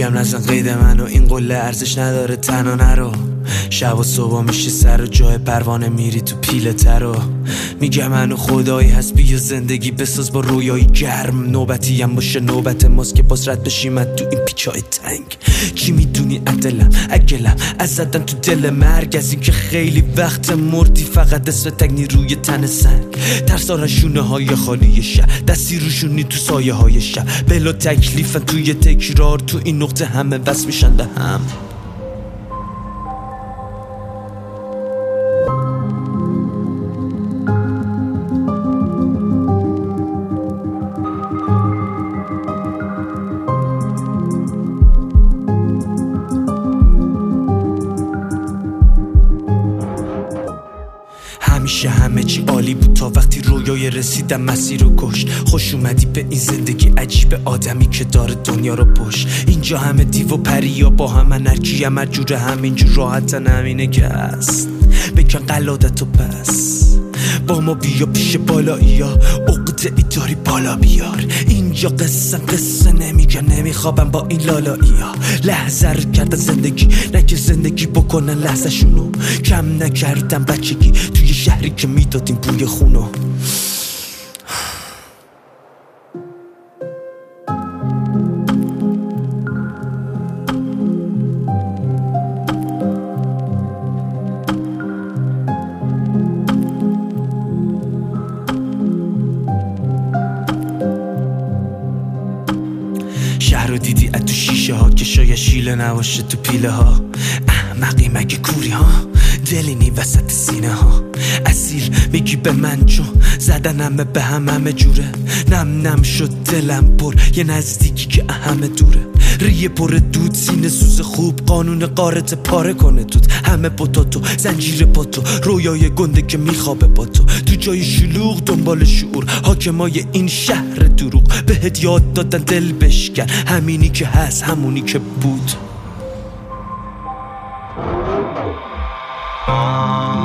میگم نزن قید منو، این قله ارزش نداره تنها نرو. شب و صبح میشه سر و جای پروانه میری تو پیله ترو. میگم منو خدایی هست بیا زندگی بساز با رویایی گرم. نوبتی هم باشه نوبت ماست که باز رد بشیم از تو این پیچای تنگ. کی میدونی عدلم اگلم از زدن تو دل مرگ، از این که خیلی وقت مردی فقط اسم تگنی روی تن سنگ. ترسارن شونه های خالی شب، دستی روشونی تو سایه های شب. بلا تکلیفن توی تکرار، تو این نقطه همه وصل میشن به هم. همیشه همه چی عالی بود تا وقتی رویای رسیدم مسیر رو کشت. خوش اومدی به این زندگی عجیب، آدمی که داره دنیا رو پشت. اینجا همه دیو و پریا با همن، هرکی هم جوره همینجور راحتن، همینه که هست. بکن قلادتو پس با ما بیا پیش بالایی ها، عقده ای داری بالا بیار. اینجا قصه نمیگن، نمیخوابم با این لالایی ها. لحظه رو کردن زندگی، نه که زندگی بکنن لحظه شونو. کم نکردم بچگی توی شهری که میدادیم بوی خونو. شهر رو دیدی از تو شیشه ها که شاید شیله نباشه تو پیله ها. احمقی مگه کوری ها، دلینی وسط سینه ها. اسیر میگی به من چون زدن همه به همه جوره. نم شد دلم پر یه نزدیکی که همه دوره. ریه پر دود سینه سوز خوب، قانون قارت پاره کنه دود. همه پتاتو زنجیر پاتو، رویای گنده که میخوابه با تو. تو جای شلوغ دنبال شعور، حاکمای این شهر دروغ. بهت یاد دادن دل بشکن، همینی که هست همونی که بود.